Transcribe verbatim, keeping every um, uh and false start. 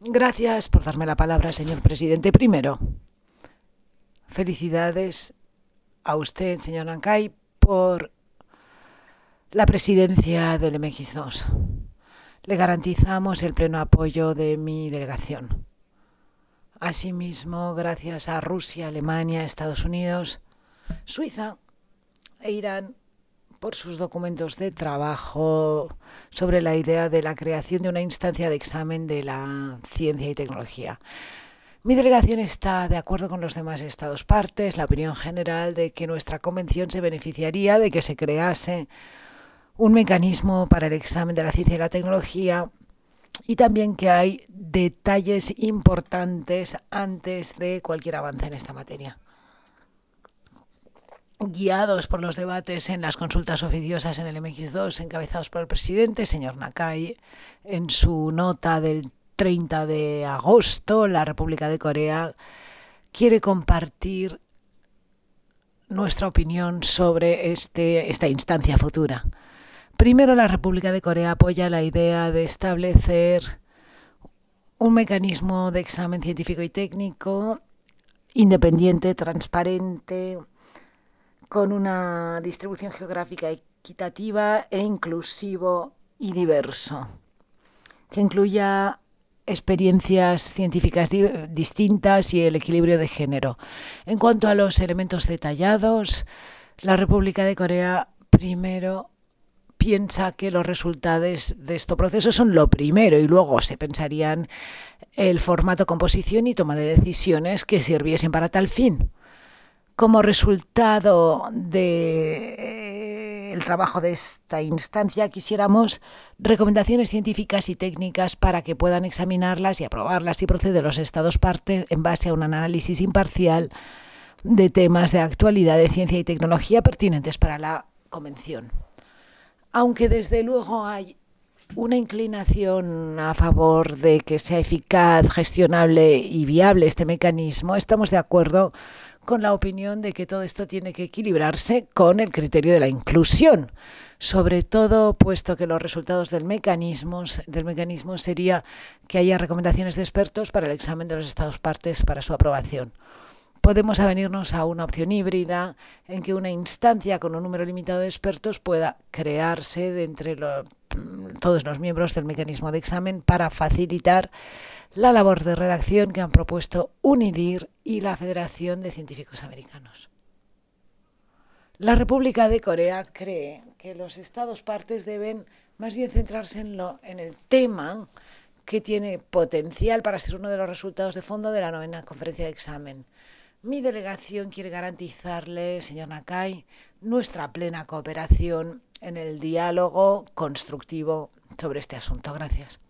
Gracias por darme la palabra, señor presidente. Primero, felicidades a usted, señor Nancay, por la presidencia del M X dos. Le garantizamos el pleno apoyo de mi delegación. Asimismo, gracias a Rusia, Alemania, Estados Unidos, Suiza e Irán por sus documentos de trabajo sobre la idea de la creación de una instancia de examen de la ciencia y tecnología. Mi delegación está de acuerdo con los demás Estados partes, la opinión general de que nuestra convención se beneficiaría de que se crease un mecanismo para el examen de la ciencia y la tecnología, y también que hay detalles importantes antes de cualquier avance en esta materia. Guiados por los debates en las consultas oficiosas en el M X dos encabezados por el presidente, señor Nakai, en su nota del treinta de agosto, la República de Corea quiere compartir nuestra opinión sobre este, esta instancia futura. Primero, la República de Corea apoya la idea de establecer un mecanismo de examen científico y técnico independiente, transparente, con una distribución geográfica equitativa e inclusivo y diverso, que incluya experiencias científicas di distintas y el equilibrio de género. En cuanto a los elementos detallados, la República de Corea primero piensa que los resultados de este proceso son lo primero y luego se pensarían el formato, composición y toma de decisiones que sirviesen para tal fin. Como resultado del trabajo de esta instancia, quisiéramos recomendaciones científicas y técnicas para que puedan examinarlas y aprobarlas y proceder los Estados parte en base a un análisis imparcial de temas de actualidad de ciencia y tecnología pertinentes para la Convención. Aunque desde luego hay una inclinación a favor de que sea eficaz, gestionable y viable este mecanismo, estamos de acuerdo con la opinión de que todo esto tiene que equilibrarse con el criterio de la inclusión, sobre todo puesto que los resultados del mecanismo, del mecanismo sería que haya recomendaciones de expertos para el examen de los Estados partes para su aprobación. Podemos avenirnos a una opción híbrida en que una instancia con un número limitado de expertos pueda crearse de entre lo, todos los miembros del mecanismo de examen para facilitar la labor de redacción que han propuesto UNIDIR y la Federación de Científicos Americanos. La República de Corea cree que los Estados partes deben más bien centrarse en, lo, en el tema que tiene potencial para ser uno de los resultados de fondo de la novena conferencia de examen. Mi delegación quiere garantizarle, señor Nakai, nuestra plena cooperación en el diálogo constructivo sobre este asunto. Gracias.